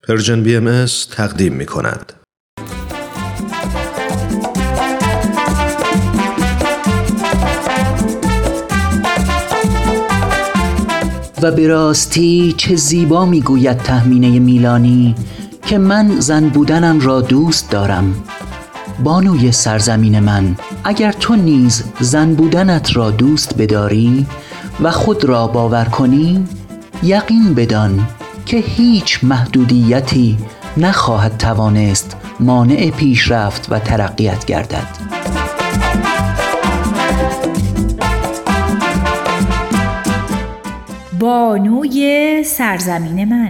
پرژن BMS تقدیم می کند. و به راستی چه زیبا می گوید تهمینه میلانی که من زن بودنم را دوست دارم. بانوی سرزمین من، اگر تو نیز زن بودنت را دوست بداری و خود را باور کنی، یقین بدان که هیچ محدودیتی نخواهد توانست مانع پیشرفت و ترقیت گردد. بانوی سرزمین من.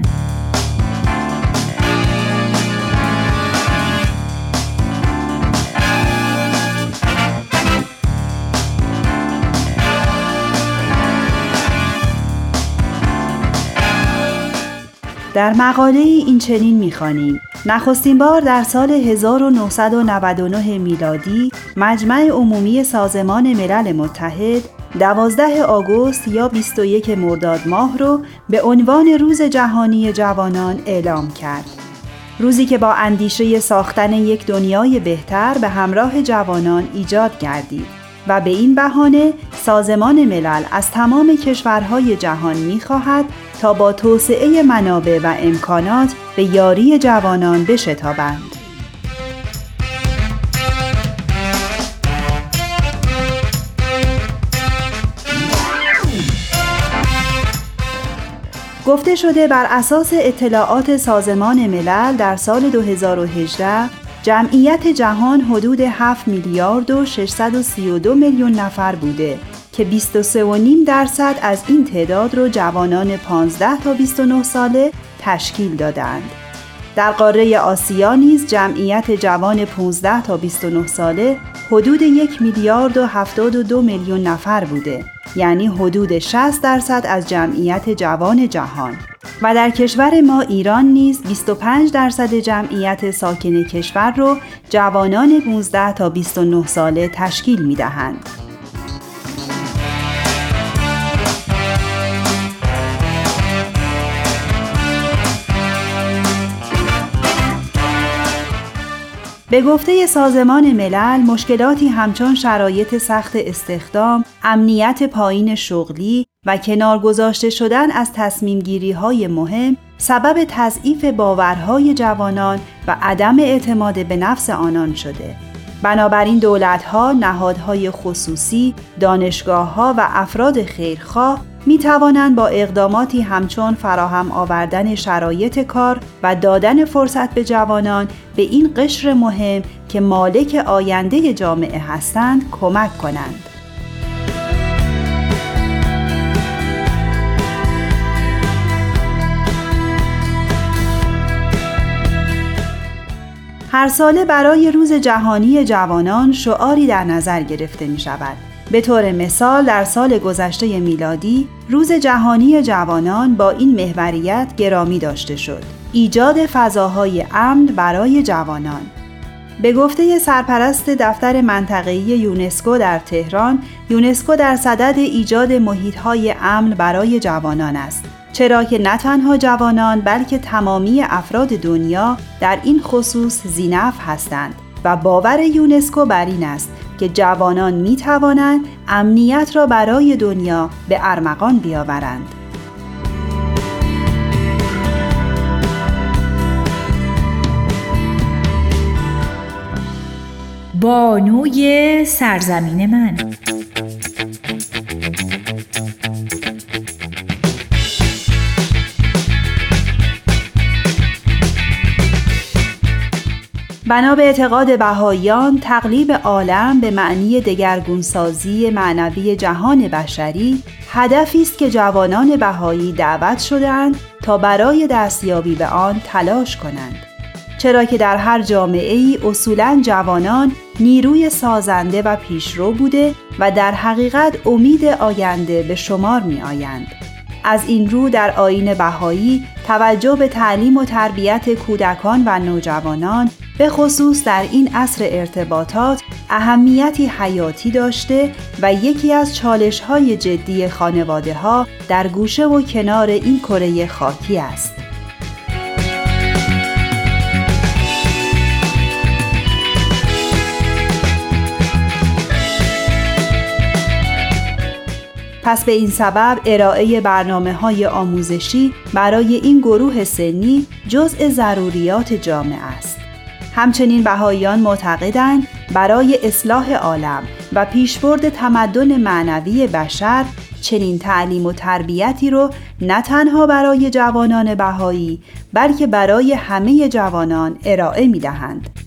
در مقاله این چنین می‌خوانیم: نخستین بار در سال 1999 میلادی مجمع عمومی سازمان ملل متحد 12 آگوست یا 21 مرداد ماه رو به عنوان روز جهانی جوانان اعلام کرد. روزی که با اندیشه ساختن یک دنیای بهتر به همراه جوانان ایجاد گردید و به این بهانه سازمان ملل از تمام کشورهای جهان می‌خواهد تا با توسعه منابع و امکانات به یاری جوانان بشتابند. گفته شده بر اساس اطلاعات سازمان ملل در سال 2018 جمعیت جهان حدود 7 میلیارد و 632 میلیون نفر بوده که 23.5% از این تعداد را جوانان 15 تا 29 ساله تشکیل دادند. در قاره آسیا نیز جمعیت جوان 15 تا 29 ساله حدود 1 میلیارد و 72 میلیون نفر بوده، یعنی حدود 60% از جمعیت جوان جهان. و در کشور ما ایران نیز 25% جمعیت ساکن کشور رو جوانان 15 تا 29 ساله تشکیل می‌دهند. به گفته سازمان ملل، مشکلاتی همچون شرایط سخت استخدام، امنیت پایین شغلی و کنار گذاشته شدن از تصمیم‌گیری‌های مهم سبب تضعیف باورهای جوانان و عدم اعتماد به نفس آنان شده. بنابراین دولت‌ها، نهادهای خصوصی، دانشگاه‌ها و افراد خیرخواه می توانند با اقداماتی همچون فراهم آوردن شرایط کار و دادن فرصت به جوانان به این قشر مهم که مالک آینده جامعه هستند کمک کنند. هر ساله برای روز جهانی جوانان شعاری در نظر گرفته می شود. به طور مثال در سال گذشته میلادی روز جهانی جوانان با این محوریت گرامی داشته شد: ایجاد فضاهای امن برای جوانان. به گفته سرپرست دفتر منطقه‌ای یونسکو در تهران، یونسکو در صدد ایجاد محیط‌های امن برای جوانان است، چرا که نه تنها جوانان بلکه تمامی افراد دنیا در این خصوص ذی‌نفع هستند و باور یونسکو بر این است که جوانان می توانند امنیت را برای دنیا به ارمغان بیاورند. بانوی سرزمین من. بنا به اعتقاد بهائیان، تقلیب عالم به معنی دگرگونسازی معنوی جهان بشری هدفی است که جوانان بهایی دعوت شده‌اند تا برای دستیابی به آن تلاش کنند، چرا که در هر جامعه‌ای اصولاً جوانان نیروی سازنده و پیشرو بوده و در حقیقت امید آینده به شمار می‌آیند. از این رو در آیین بهایی توجه به تعلیم و تربیت کودکان و نوجوانان به خصوص در این عصر ارتباطات اهمیتی حیاتی داشته و یکی از چالش‌های جدی خانواده‌ها در گوشه و کنار این کره خاکی است. پس به این سبب ارائه برنامه‌های آموزشی برای این گروه سنی جزء ضروریات جامعه است. همچنین بهائیان معتقدند برای اصلاح عالم و پیشبرد تمدن معنوی بشر چنین تعلیم و تربیتی رو نه تنها برای جوانان بهایی بلکه برای همه جوانان ارائه می‌دهند.